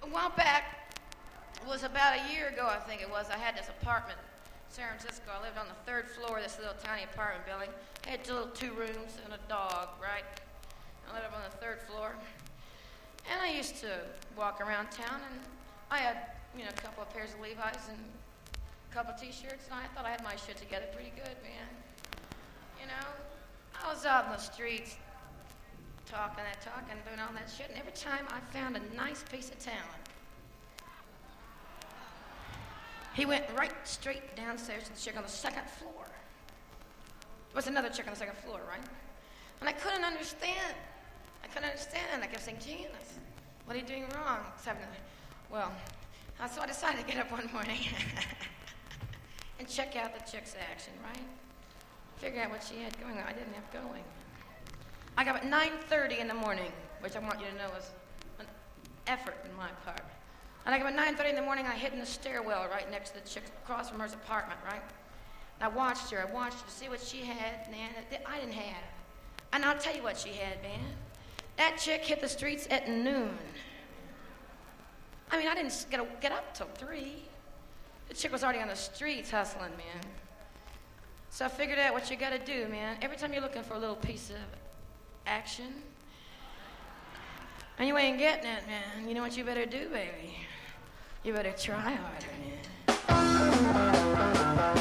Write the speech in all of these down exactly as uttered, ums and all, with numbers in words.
A while back, it was about a year ago, I think it was, I had this apartment in San Francisco. I lived on the third floor of this little tiny apartment building. I had two little two rooms and a dog, right? I lived up on the third floor. And I used to walk around town, and I had, you know, a couple of pairs of Levi's and a couple of T-shirts, and I thought I had my shit together pretty good, man. You know, I was out in the streets talking that talk and doing all that shit, and every time I found a nice piece of talent, he went right straight downstairs to the chick on the second floor. There was another chick on the second floor, right? And I couldn't understand. I couldn't understand. I kept saying, Janice, what are you doing wrong? Except, well, so I decided to get up one morning and check out the chick's action, right? Figure out what she had going on. I didn't have going. I got up at nine thirty in the morning, which I want you to know is an effort in my part. And I got up at nine thirty in the morning, I hid in the stairwell right next to the chick across from her apartment, right? And I watched her. I watched her to see what she had, man, that I didn't have. And I'll tell you what she had, man. That chick hit the streets at noon. I mean, I didn't get, get up till three. The chick was already on the streets hustling, man. So I figured out what you gotta do, man. Every time you're looking for a little piece of action, and you ain't getting it, man, you know what you better do, baby? You better try harder, man.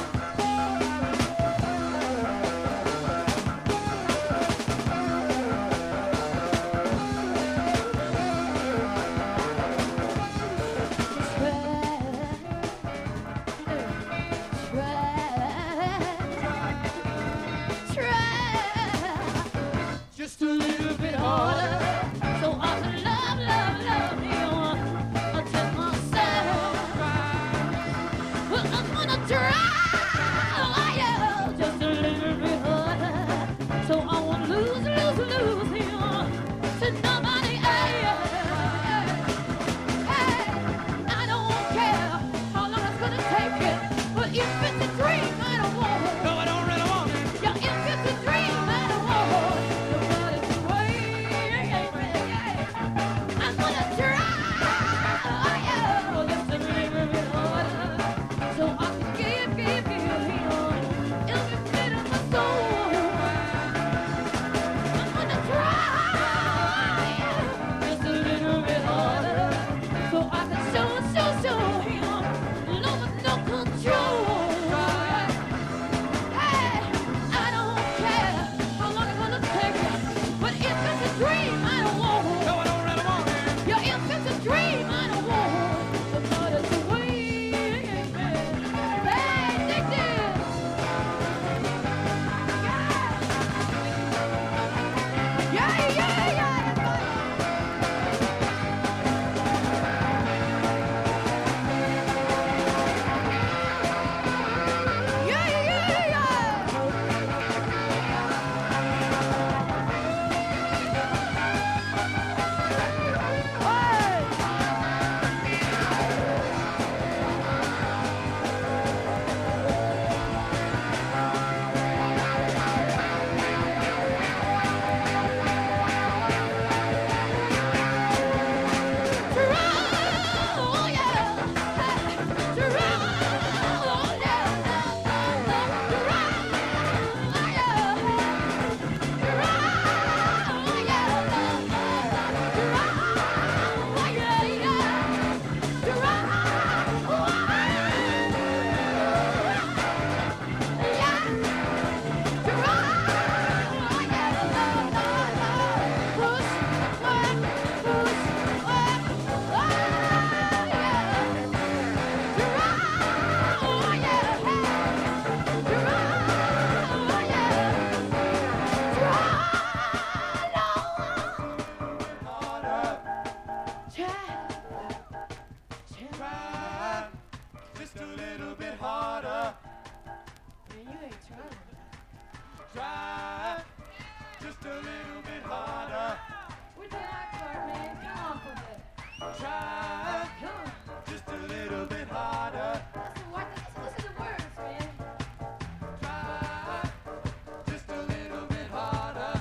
Just a little bit harder, so I can love, love, love you until myself. Well, I'm gonna try, yeah, just a little bit harder, so I won't lose, lose, lose him to nobody else. Hey, I don't care how long it's gonna take it, but if it's a dream, I don't want it. No, I don't really want it. Yeah, if it's a dream, I don't want it.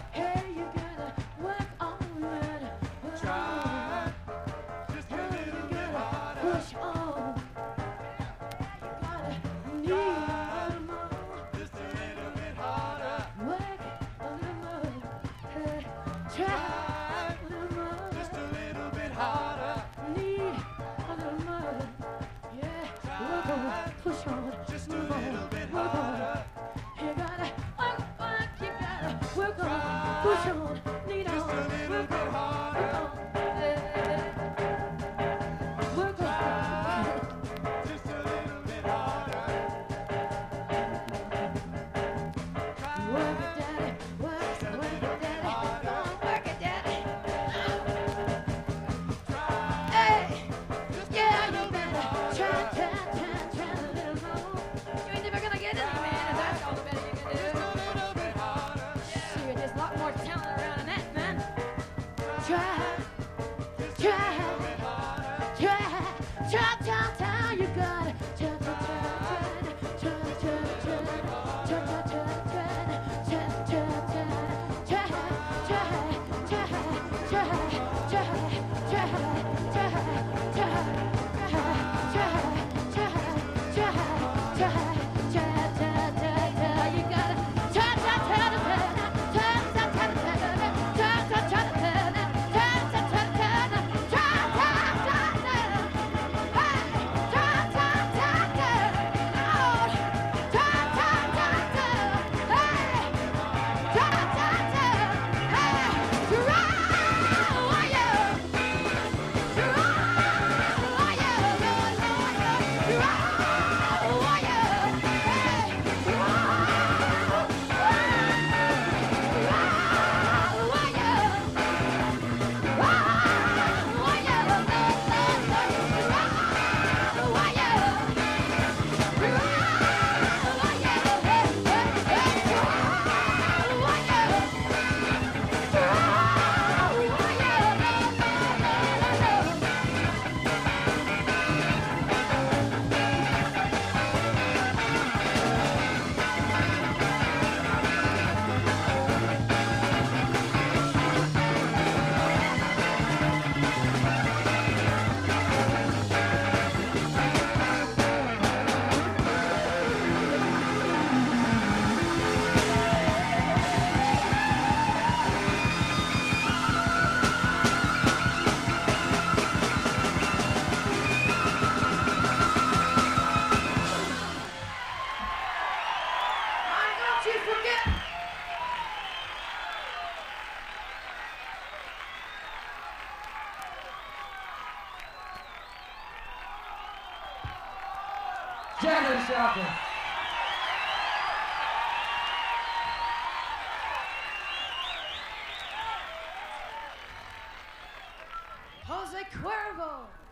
Try just a little bit. Janis Joplin. Jose Cuervo.